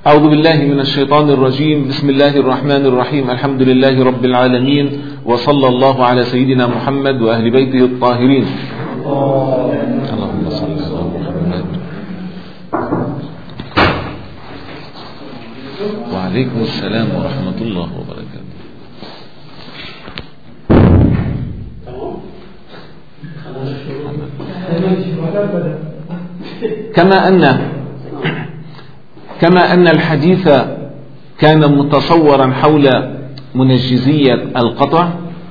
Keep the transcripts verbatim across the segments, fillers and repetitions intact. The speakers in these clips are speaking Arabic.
أعوذ بالله من الشيطان الرجيم. بسم الله الرحمن الرحيم. الحمد لله رب العالمين، وصلى الله على سيدنا محمد وأهل بيته الطاهرين. اللهم صل على محمد. وعليكم السلام ورحمة الله وبركاته. كما أن كما أن الحديث كان متصورا حول منجزية القطع،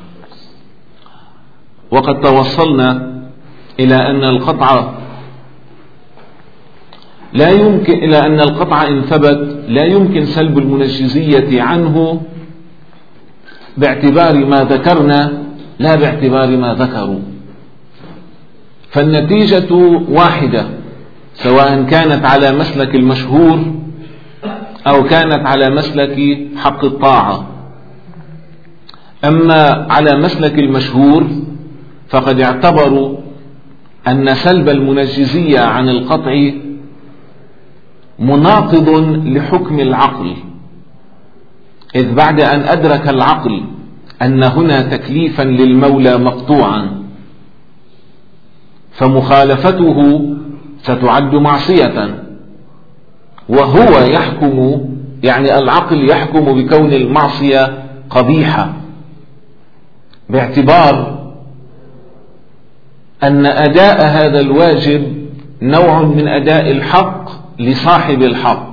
وقد توصلنا إلى أن القطع لا يمكن إلى أن القطع إن ثبت لا يمكن سلب المنجزية عنه باعتبار ما ذكرنا لا باعتبار ما ذكروا، فالنتيجة واحدة سواء كانت على مسلك المشهور أو كانت على مسلك حق الطاعة. أما على مسلك المشهور فقد اعتبروا أن سلب المنجزية عن القطع مناقض لحكم العقل، إذ بعد أن أدرك العقل أن هنا تكليفا للمولى مقطوعا فمخالفته ستعد معصية، وهو يحكم يعني العقل يحكم بكون المعصية قبيحة، باعتبار أن أداء هذا الواجب نوع من أداء الحق لصاحب الحق،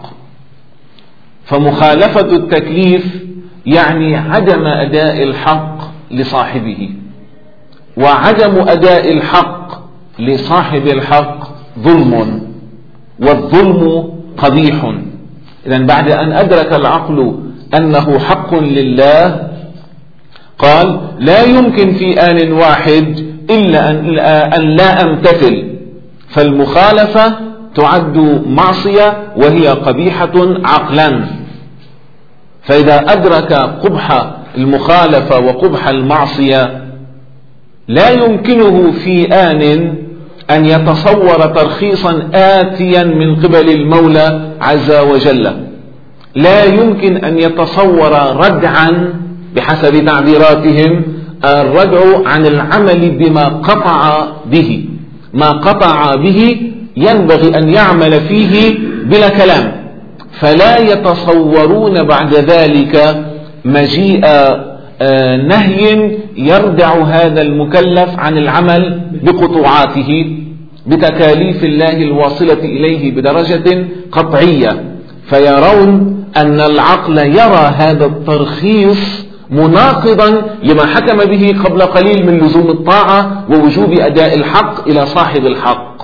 فمخالفة التكليف يعني عدم أداء الحق لصاحبه، وعدم أداء الحق لصاحب الحق ظلم، والظلم قبيح. إذن بعد أن أدرك العقل أنه حق لله قال لا يمكن في آن واحد إلا أن لا أمتثل، فالمخالفة تعد معصية وهي قبيحة عقلا. فإذا أدرك قبح المخالفة وقبح المعصية لا يمكنه في آن أن يتصور ترخيصا آتيا من قبل المولى عز وجل، لا يمكن أن يتصور ردعا بحسب تعبيراتهم الردع عن العمل بما قطع به، ما قطع به ينبغي أن يعمل فيه بلا كلام، فلا يتصورون بعد ذلك مجيء نهي يردع هذا المكلف عن العمل بقطوعاته بتكاليف الله الواصلة إليه بدرجة قطعية، فيرون أن العقل يرى هذا الترخيص مناقضا لما حكم به قبل قليل من لزوم الطاعة ووجوب أداء الحق إلى صاحب الحق.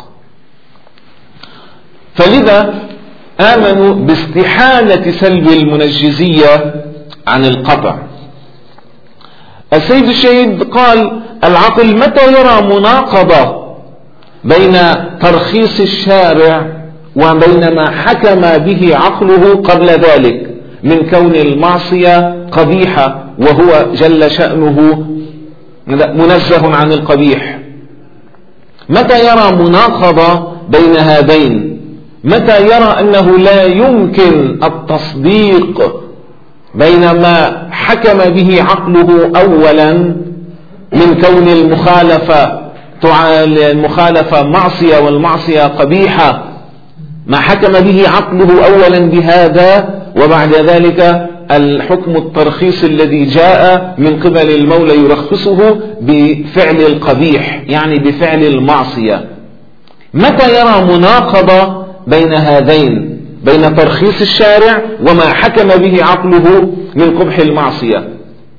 فلذا آمنوا باستحالة سلب المنجزية عن القطع. السيد الشهيد قال العقل متى يرى مناقضة بين ترخيص الشارع وبين ما حكم به عقله قبل ذلك من كون المعصية قبيحة وهو جل شأنه منزه عن القبيح؟ متى يرى مناقضة بين هذين؟ متى يرى أنه لا يمكن التصديق بين ما حكم به عقله أولا من كون المخالفة المخالفة معصية والمعصية قبيحة، ما حكم به عقله أولا بهذا، وبعد ذلك الحكم الترخيص الذي جاء من قبل المولى يرخصه بفعل القبيح يعني بفعل المعصية. متى يرى مناقضة بين هذين، بين ترخيص الشارع وما حكم به عقله من قبح المعصية؟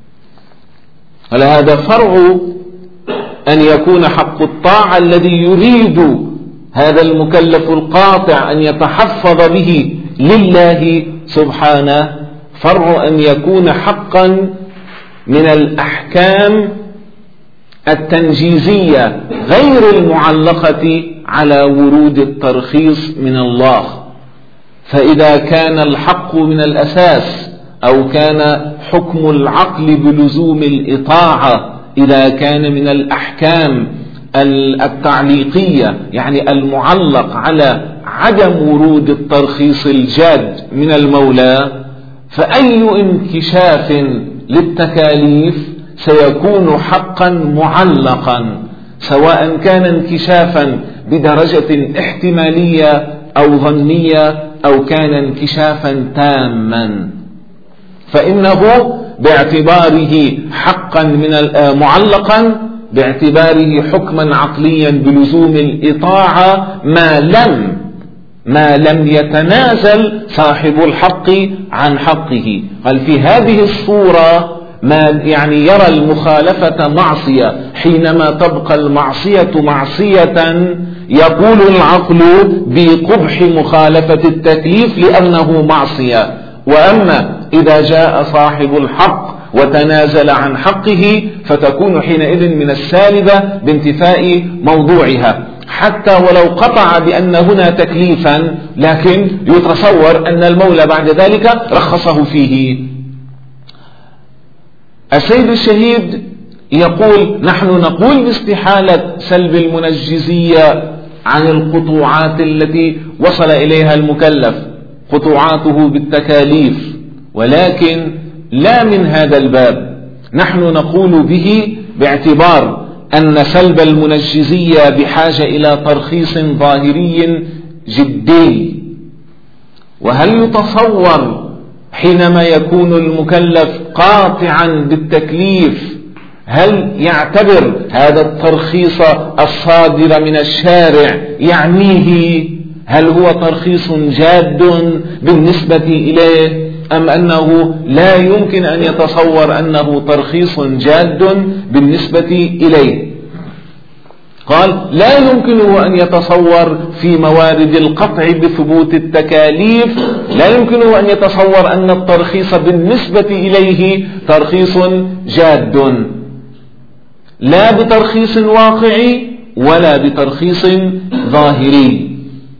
هذا فرع أن يكون حق الطاعة الذي يريد هذا المكلف القاطع أن يتحفظ به لله سبحانه، فرع أن يكون حقا من الأحكام التنجيزية غير المعلقة على ورود الترخيص من الله. فإذا كان الحق من الأساس أو كان حكم العقل بلزوم الإطاعة إذا كان من الأحكام التعليقية يعني المعلق على عدم ورود الترخيص الجاد من المولى، فأي انكشاف للتكاليف سيكون حقا معلقا، سواء كان انكشافا بدرجة احتمالية أو ظنية أو كان انكشافا تاما، فإنه باعتباره حقا من معلقا باعتباره حكما عقليا بلزوم الإطاعة ما لم ما لم يتنازل صاحب الحق عن حقه. قال في هذه الصورة ما يعني يرى المخالفة معصية، حينما تبقى المعصية معصية يقول العقل بقبح مخالفة التكليف لأنه معصية. وأما إذا جاء صاحب الحق وتنازل عن حقه فتكون حينئذ من السالبة بانتفاء موضوعها، حتى ولو قطع بأن هنا تكليفا، لكن يتصور أن المولى بعد ذلك رخصه فيه. السيد الشهيد يقول: نحن نقول باستحالة سلب المنجزية عن القطوعات التي وصل إليها المكلف، قطوعاته بالتكاليف، ولكن لا من هذا الباب. نحن نقول به باعتبار أن سلب المنجزية بحاجة إلى ترخيص ظاهري جدي. وهل يتصور حينما يكون المكلف قاطعا بالتكليف هل يعتبر هذا الترخيص الصادر من الشارع يعنيه؟ هل هو ترخيص جاد بالنسبة إليه، أم أنه لا يمكن أن يتصور أنه ترخيص جاد بالنسبة إليه؟ قال: لا يمكنه أن يتصور في موارد القطع بثبوت التكاليف، لا يمكنه أن يتصور أن الترخيص بالنسبة إليه ترخيص جاد، لا بترخيص واقعي ولا بترخيص ظاهري.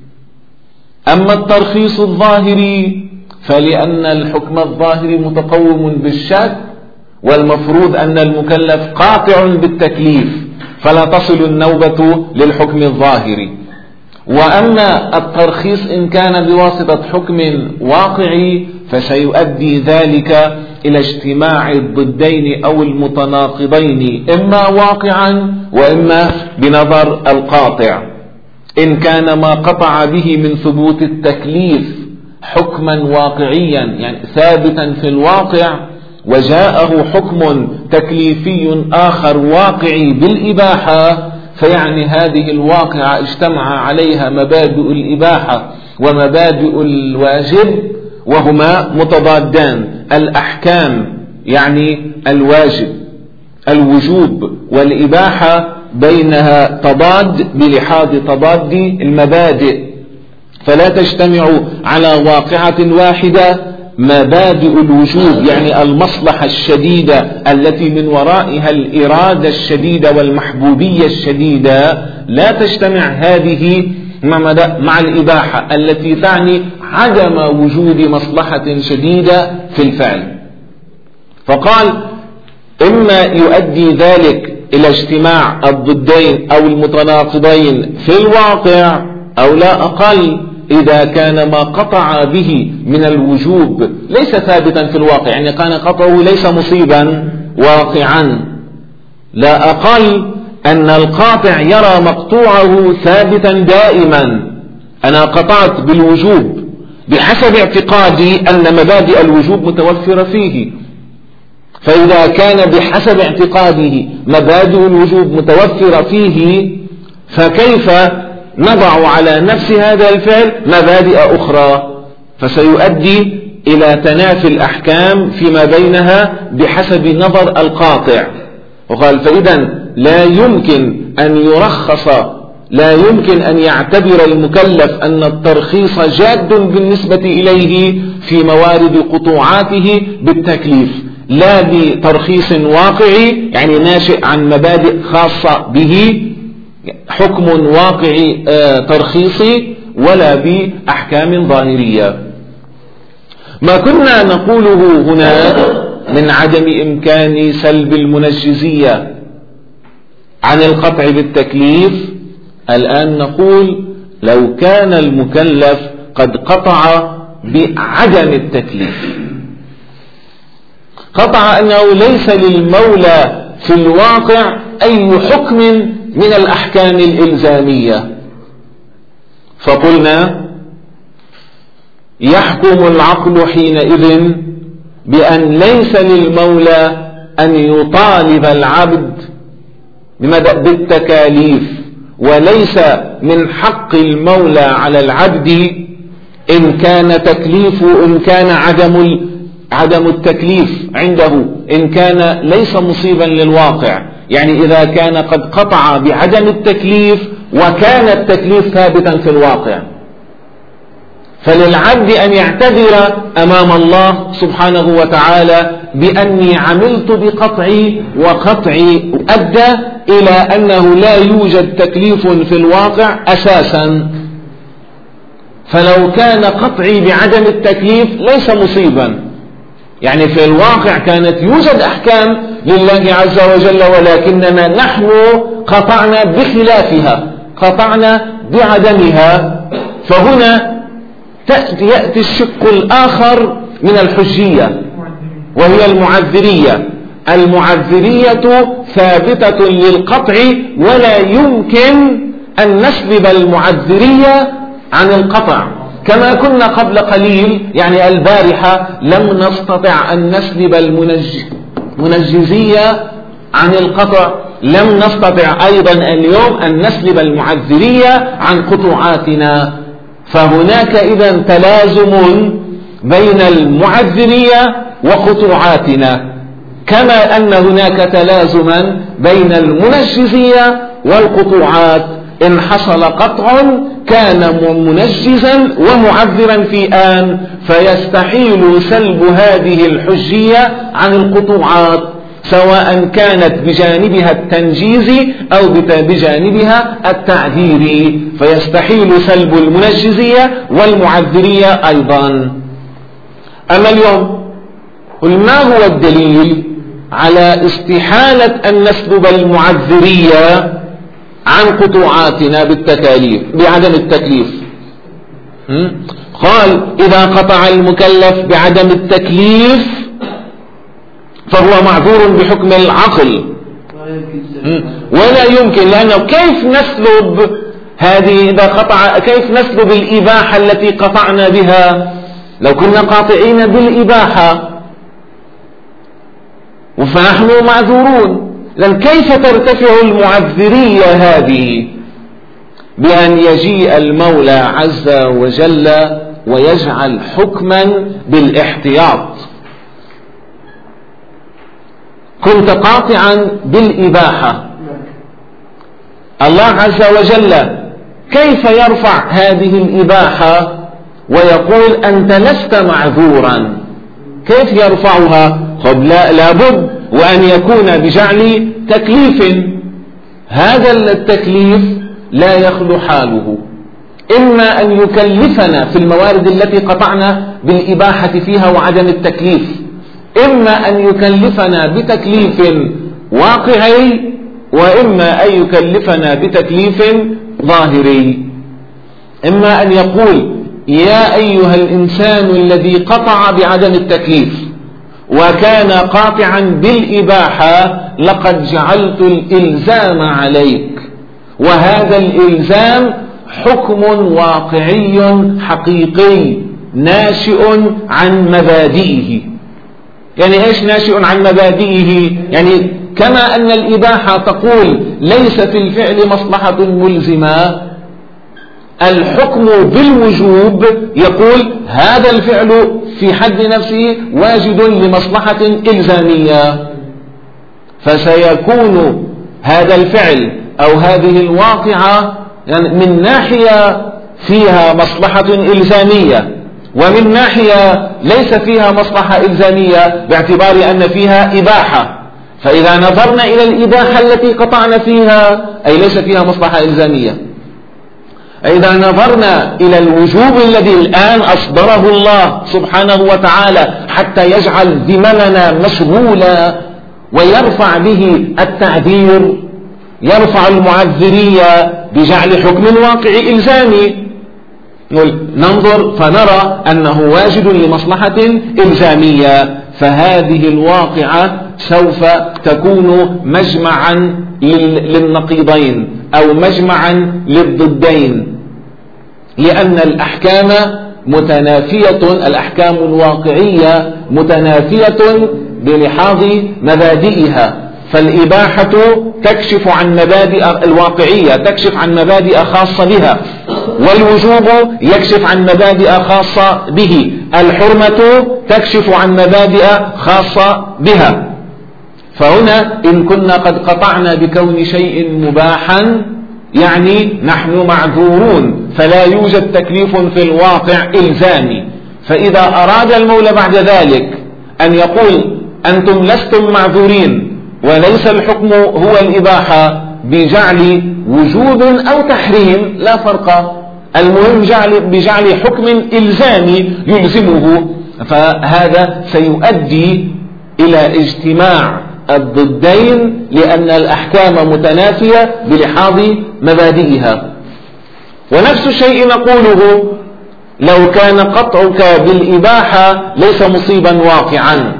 أما الترخيص الظاهري فلأن الحكم الظاهري متقوم بالشك، والمفروض أن المكلف قاطع بالتكليف، فلا تصل النوبة للحكم الظاهري. وأما الترخيص إن كان بواسطة حكم واقعي فسيؤدي ذلك إلى اجتماع الضدين أو المتناقضين، إما واقعا وإما بنظر القاطع. إن كان ما قطع به من ثبوت التكليف حكما واقعيا يعني ثابتا في الواقع، وجاءه حكم تكليفي آخر واقعي بالإباحة، فيعني هذه الواقعة اجتمع عليها مبادئ الإباحة ومبادئ الواجب وهما متضادان. الأحكام يعني الواجب الوجوب والإباحة بينها تضاد بلحاظ تضاد المبادئ، فلا تجتمع على واقعة واحدة مبادئ الوجوب يعني المصلحة الشديدة التي من ورائها الإرادة الشديدة والمحبوبية الشديدة، لا تجتمع هذه مع الإباحة التي تعني عدم وجود مصلحة شديدة في الفعل. فقال: إما يؤدي ذلك إلى اجتماع الضدين أو المتناقضين في الواقع، أو لا أقل إذا كان ما قطع به من الوجوب ليس ثابتا في الواقع، يعني كان قطعه ليس مصيبا واقعا، لا أقل أن القاطع يرى مقطوعه ثابتا دائما. أنا قطعت بالوجوب بحسب اعتقادي أن مبادئ الوجوب متوفرة فيه، فإذا كان بحسب اعتقاده مبادئ الوجوب متوفرة فيه، فكيف نضع على نفس هذا الفعل مبادئ أخرى؟ فسيؤدي إلى تنافي الأحكام فيما بينها بحسب نظر القاطع. وقال: فإذا لا يمكن أن يرخص، لا يمكن أن يعتبر المكلف أن الترخيص جاد بالنسبة إليه في موارد قطوعاته بالتكليف، لا بترخيص واقعي يعني ناشئ عن مبادئ خاصة به حكم واقعي ترخيصي، ولا بأحكام ظاهرية. ما كنا نقوله هنا من عدم إمكان سلب المنجزية عن القطع بالتكليف، الآن نقول لو كان المكلف قد قطع بعدم التكليف، قطع أنه ليس للمولى في الواقع أي حكم من الأحكام الإلزامية، فقلنا يحكم العقل حينئذ بأن ليس للمولى أن يطالب العبد بالتكاليف، وليس من حق المولى على العبد إن كان تكليف إن كان عدم عدم التكليف عنده، إن كان ليس مصيبا للواقع، يعني إذا كان قد قطع بعدم التكليف وكان التكليف ثابتا في الواقع، فللعبد أن يعتذر أمام الله سبحانه وتعالى بأني عملت بقطعي وقطعي أدى إلى أنه لا يوجد تكليف في الواقع أساسا. فلو كان قطعي بعدم التكليف ليس مصيبا، يعني في الواقع كانت يوجد أحكام لله عز وجل، ولكننا نحن قطعنا بخلافها، قطعنا بعدمها. فهنا يأتي الشق الآخر من الحجية وهي المعذرية. المعذرية ثابتة للقطع، ولا يمكن أن نسلب المعذرية عن القطع، كما كنا قبل قليل يعني البارحة لم نستطع أن نسلب المنجزية عن القطع، لم نستطع أيضا اليوم أن نسلب المعذرية عن قطوعاتنا. فهناك إذن تلازم بين المعذرية وقطوعاتنا، كما أن هناك تلازما بين المنجزية والقطوعات. إن حصل قطع كان منجزا ومعذرا في آن، فيستحيل سلب هذه الحجية عن القطوعات، سواء كانت بجانبها التنجيز أو بجانبها التعذير، فيستحيل سلب المنجزية والمعذرية أيضا. أما اليوم قل ما هو الدليل على استحالة أن نسلب المعذرية عن قطوعاتنا بالتكاليف بعدم التكليف؟ قال إذا قطع المكلف بعدم التكليف فهو معذور بحكم العقل، ولا يمكن، لأنه كيف نسلب هذه إذا قطع، كيف نسلب الإباحة التي قطعنا بها؟ لو كنا قاطعين بالإباحة فنحن معذورون. لأن كيف ترتفع المعذرية هذه؟ بأن يجيء المولى عز وجل ويجعل حكما بالاحتياط. كنت قاطعا بالإباحة، الله عز وجل كيف يرفع هذه الإباحة ويقول أنت لست معذورا؟ كيف يرفعها؟ طب لا لابد وأن يكون بجعل تكليف. هذا التكليف لا يخلو حاله، إما أن يكلفنا في الموارد التي قطعنا بالإباحة فيها وعدم التكليف، إما أن يكلفنا بتكليف واقعي، وإما أن يكلفنا بتكليف ظاهري. إما أن يقول يا أيها الإنسان الذي قطع بعدم التكليف وكان قاطعا بالإباحة لقد جعلت الإلزام عليك، وهذا الإلزام حكم واقعي حقيقي ناشئ عن مبادئه. يعني إيش ناشئ عن مبادئه؟ يعني كما أن الإباحة تقول ليس في الفعل مصلحة ملزمة، الحكم بالوجوب يقول هذا الفعل في حد نفسه واجد لمصلحة إلزامية، فسيكون هذا الفعل أو هذه الواقعة يعني من ناحية فيها مصلحة إلزامية، ومن ناحية ليس فيها مصلحة إلزامية باعتبار أن فيها إباحة. فإذا نظرنا إلى الإباحة التي قطعنا فيها أي ليس فيها مصلحة إلزامية، إذا نظرنا إلى الوجوب الذي الآن أصدره الله سبحانه وتعالى حتى يجعل ذممنا مشغولة ويرفع به التعذير، يرفع المعذرية بجعل حكم واقعي إلزامي، ننظر فنرى أنه واجد لمصلحة إلزامية، فهذه الواقعة سوف تكون مجمعا للنقيضين أو مجمعا للضدين، لأن الأحكام متنافية، الأحكام الواقعية متنافية بلحاظ مبادئها، فالإباحة تكشف عن مبادئ الواقعية، تكشف عن مبادئ خاصة بها، والوجوب يكشف عن مبادئ خاصة به، الحرمة تكشف عن مبادئ خاصة بها. فهنا إن كنا قد قطعنا بكون شيء مباحا يعني نحن معذورون، فلا يوجد تكليف في الواقع إلزامي. فإذا أراد المولى بعد ذلك أن يقول أنتم لستم معذورين وليس الحكم هو الإباحة بجعل وجوب أو تحريم لا فرق، المهم جعل بجعل حكم إلزامي يلزمه، فهذا سيؤدي إلى اجتماع الضدين، لأن الأحكام متنافية بلحاظ مبادئها. ونفس الشيء نقوله لو كان قطعك بالإباحة ليس مصيبا واقعا،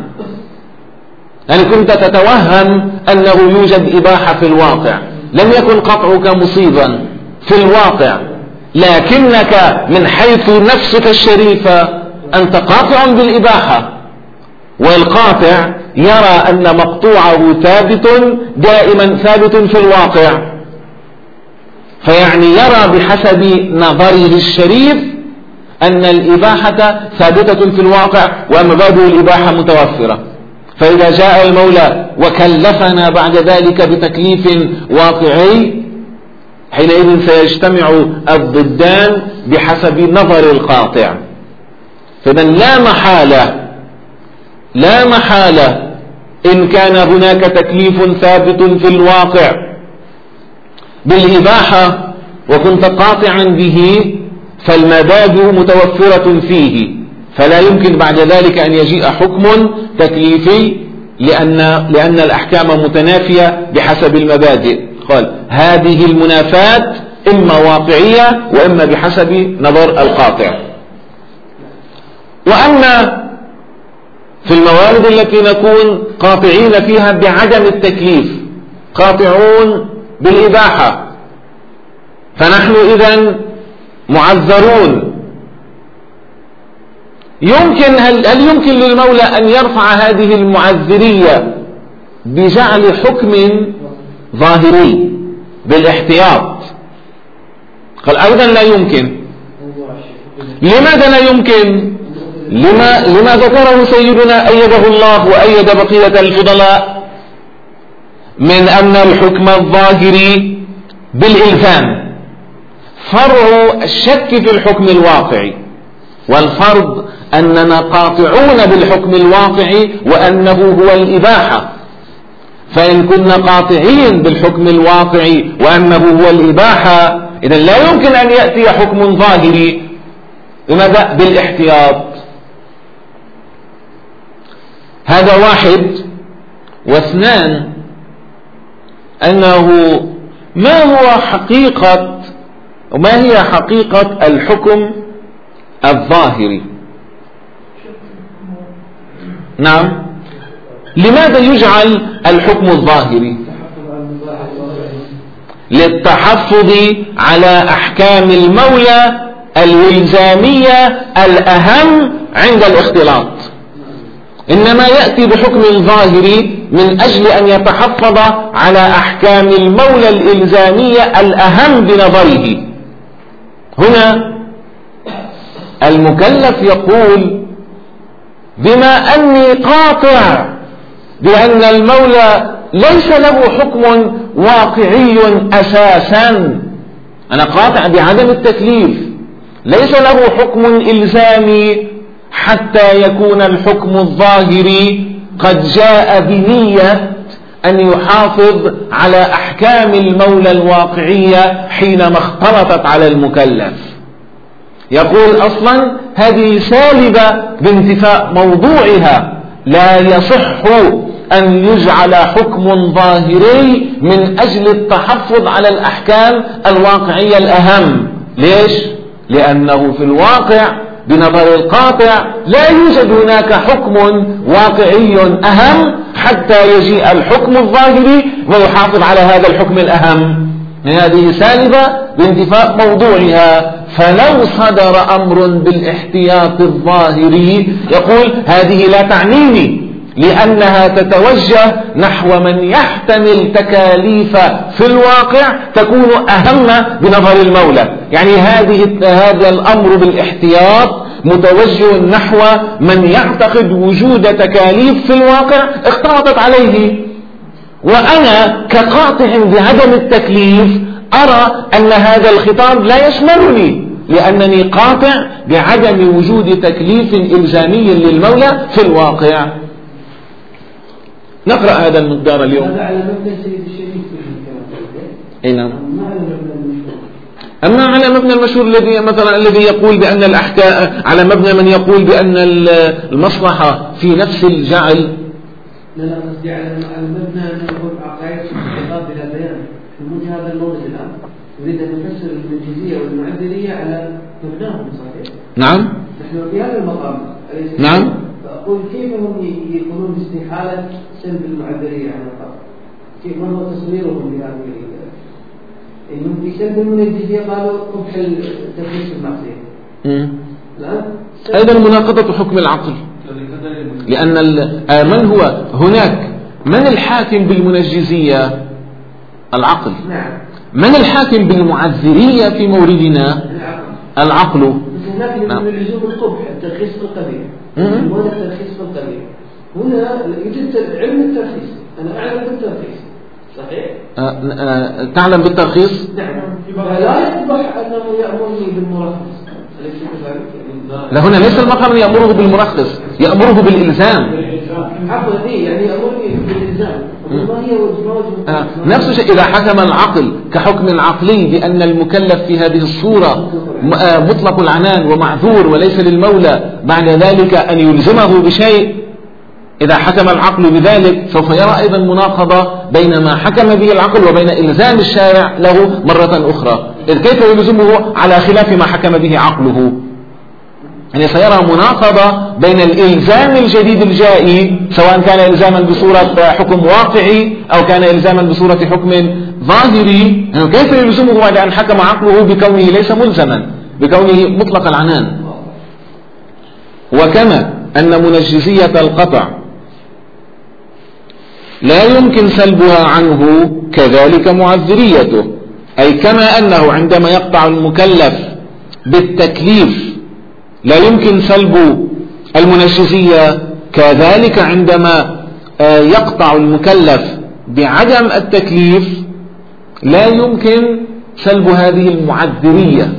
يعني كنت تتوهم أنه يوجد إباحة في الواقع، لم يكن قطعك مصيبا في الواقع، لكنك من حيث نفسك الشريفة أنت قاطع بالإباحة، والقاطع يرى أن مقطوعه ثابت دائما ثابت في الواقع، فيعني يرى بحسب نظره الشريف أن الإباحة ثابتة في الواقع ومبادئ الإباحة متوفرة. فإذا جاء المولى وكلفنا بعد ذلك بتكليف واقعي، حينئذ سيجتمع الضدان بحسب نظر القاطع. فإذن لا محالة لا محالة إن كان هناك تكليف ثابت في الواقع بالإباحة وكنت قاطعا به، فالمبادئ متوفرة فيه، فلا يمكن بعد ذلك أن يجيء حكم تكليفي، لأن, لأن الأحكام متنافية بحسب المبادئ. قال هذه المنافات إما واقعية وإما بحسب نظر القاطع. وأما في الموارد التي نكون قاطعين فيها بعدم التكليف، قاطعون بالإباحة، فنحن إذن معذرون. يمكن هل, هل يمكن للمولى أن يرفع هذه المعذرية بجعل حكم ظاهري بالاحتياط؟ قال أيضا لا يمكن. لماذا لا يمكن؟ لما, لما ذكره سيدنا أيده الله وأيد بقية الفضلاء من أن الحكم الظاهري بالإلزام فرع الشك في الحكم الواقعي، والفرض أننا قاطعون بالحكم الواقعي وأنه هو الإباحة. فإن كنا قاطعين بالحكم الواقعي وأنه هو الإباحة، إذن لا يمكن أن يأتي حكم ظاهري. لماذا؟ بالاحتياط. هذا واحد. واثنان، أنه ما هو حقيقة وما هي حقيقة الحكم الظاهري؟ نعم، لماذا يجعل الحكم الظاهري؟ للتحفظ على أحكام المولى الإلزامية الأهم عند الاختلاط، إنما يأتي بحكم ظاهري من أجل أن يتحفظ على أحكام المولى الإلزامية الأهم بنظره. هنا المكلف يقول بما أني قاطع بأن المولى ليس له حكم واقعي أساسا، أنا قاطع بعدم التكليف، ليس له حكم إلزامي حتى يكون الحكم الظاهري قد جاء بنية أن يحافظ على أحكام المولى الواقعية حينما اختلطت على المكلف. يقول أصلا هذه سالبة بانتفاء موضوعها، لا يصح أن يجعل حكم ظاهري من أجل التحفظ على الأحكام الواقعية الأهم. ليش؟ لأنه في الواقع بنظر القاطع لا يوجد هناك حكم واقعي أهم حتى يجيء الحكم الظاهري ويحافظ على هذا الحكم الأهم. هذه سالبة بانتفاء موضوعها. فلو صدر أمر بالاحتياط الظاهري يقول هذه لا تعنيني، لأنها تتوجه نحو من يحتمل تكاليف في الواقع تكون أهم بنظر المولى. يعني هذه هذا الأمر بالاحتياط متوجه نحو من يعتقد وجود تكاليف في الواقع اختلطت عليه، وأنا كقاطع بعدم التكليف أرى أن هذا الخطاب لا يشملني، لأنني قاطع بعدم وجود تكليف إلزامي للمولى في الواقع. نقرأ هذا المقدار اليوم. هذا على مبنى سيد الشريف أي نعم. أما على مبنى المشهور الذي مثلا الذي يقول بأن الأحكام على مبنى من يقول بأن المصلحة في نفس الجعل. لا لا قصدي على المبنى أن يقول عقائد الخطاب بلا بيان في وجه هذا المورد الآن يريد أن يفسر المنجزية والمعذرية على مبناهم صحيح؟ نعم. نحن في هذا المقام. نعم. فأقول كيف هم يكونون باستحالة سلب المعذرية عن الخطاب؟ كيف ما هو تصويرهم لهذه الرجال؟ إنهم في سلب المنجزية قالوا قبح التفليس المعصية. الآن أيضا مناقضة حكم العقل، لأن من هو هناك من الحاكم بالمنجزية؟ العقل. من الحاكم بالمعذرية في موردنا؟ العقل. هناك من لزوم القبح الترخيص في القبيح. هنا الترخيص في القبيح. هنا يوجد علم الترخيص. أنا أعلم بالترخيص. صحيح؟ أه أه تعلم بالترخيص؟ نعم. لا يقبح أنه يأمرني بالمرخص. لا، هنا ليس المقام يأمره بالمرخص، يأمره بالإلزام. عفوا يعني يأمرني بالإلزام. آه. نفس الشيء إذا حكم العقل كحكم عقلي بأن المكلف في هذه الصورة مطلق العنان ومعذور وليس للمولى بعد ذلك أن يلزمه بشيء، إذا حكم العقل بذلك سوف يرى أيضا مناقضة بين ما حكم به العقل وبين إلزام الشارع له مرة أخرى. إذ كيف يلزمه على خلاف ما حكم به عقله؟ يعني سيرى مناقضة بين الإلزام الجديد الجائي سواء كان إلزاما بصورة حكم واقعي أو كان إلزاما بصورة حكم ظاهري. يعني كيف يلزمه بعد أن حكم عقله بكونه ليس ملزما، بكونه مطلق العنان؟ وكما أن منجزية القطع لا يمكن سلبها عنه كذلك معذريته، أي كما أنه عندما يقطع المكلف بالتكليف لا يمكن سلب المنجزية، كذلك عندما يقطع المكلف بعدم التكليف لا يمكن سلب هذه المعذرية،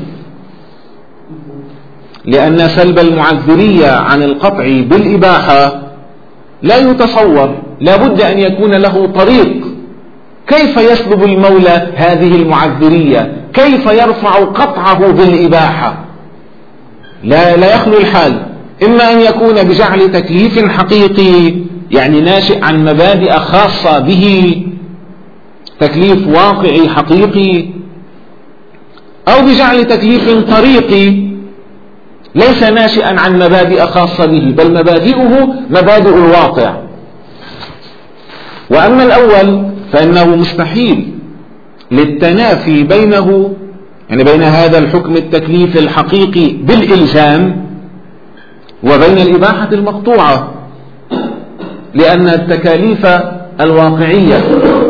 لأن سلب المعذرية عن القطع بالإباحة لا يتصور، لا بد أن يكون له طريق. كيف يسلب المولى هذه المعذرية؟ كيف يرفع قطعه بالإباحة؟ لا لا يخلو الحال، إما أن يكون بجعل تكليف حقيقي يعني ناشئ عن مبادئ خاصة به، تكليف واقعي حقيقي، أو بجعل تكليف طريقي ليس ناشئا عن مبادئ خاصة به بل مبادئه مبادئ الواقع. وأما الأول فإنه مستحيل للتنافي بينه يعني بين هذا الحكم التكليف الحقيقي بالإلزام وبين الإباحة المقطوعة، لأن التكاليف الواقعية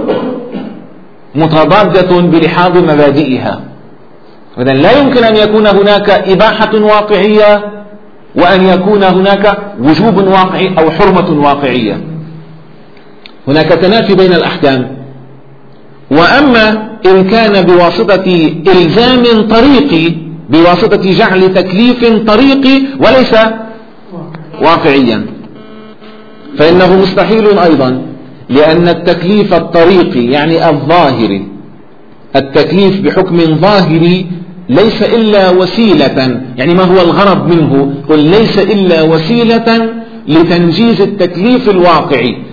متضادة بلحاظ مبادئها. إذن لا يمكن أن يكون هناك إباحة واقعية وأن يكون هناك وجوب واقعي أو حرمة واقعية، هناك تنافي بين الأحكام. وأما إن كان بواسطة إلزام طريقي، بواسطة جعل تكليف طريقي وليس واقعيا، فإنه مستحيل أيضا، لأن التكليف الطريقي يعني الظاهري، التكليف بحكم ظاهري ليس إلا وسيلة، يعني ما هو الغرض منه؟ قل ليس إلا وسيلة لتنجيز التكليف الواقعي،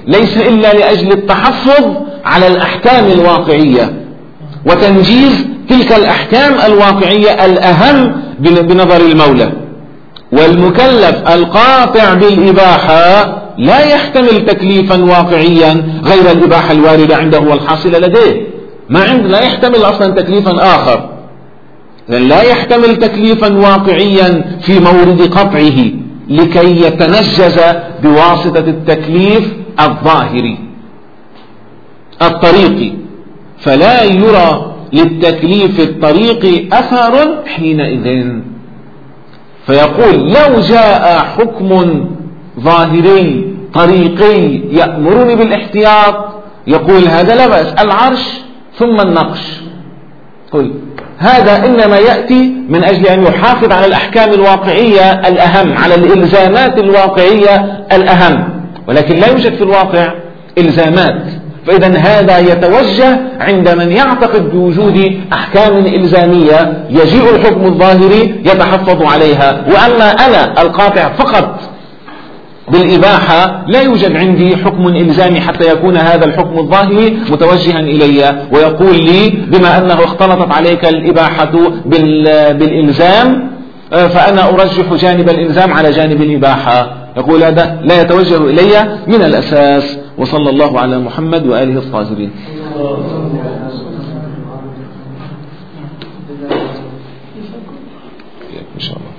ليس إلا لأجل التحفظ على الأحكام الواقعية وتنجيز تلك الأحكام الواقعية الأهم بنظر المولى. والمكلف القاطع بالإباحة لا يحتمل تكليفا واقعيا غير الإباحة الواردة عنده والحاصلة لديه، ما عنده لا يحتمل أصلا تكليفا آخر، لا يحتمل تكليفا واقعيا في مورد قطعه لكي يتنجز بواسطة التكليف الظاهري الطريقي، فلا يرى للتكليف الطريقي أثر حينئذ. فيقول لو جاء حكم ظاهري طريقي يأمرني بالاحتياط، يقول هذا لا بأس، العرش ثم النقش، قل هذا إنما يأتي من أجل أن يحافظ على الأحكام الواقعية الأهم، على الإلزامات الواقعية الأهم، ولكن لا يوجد في الواقع إلزامات. فإذا هذا يتوجه عند من يعتقد بوجود أحكام إلزامية، يجيء الحكم الظاهري يتحفظ عليها. وأما أنا القاطع فقط بالإباحة لا يوجد عندي حكم إلزامي حتى يكون هذا الحكم الظاهري متوجها إلي ويقول لي بما أنه اختلطت عليك الإباحة بالإلزام فأنا أرجح جانب الإلزام على جانب الإباحة. يقول هذا لا يتوجه إلي من الأساس. وصلى الله على محمد وآله الطاهرين. إن شاء الله.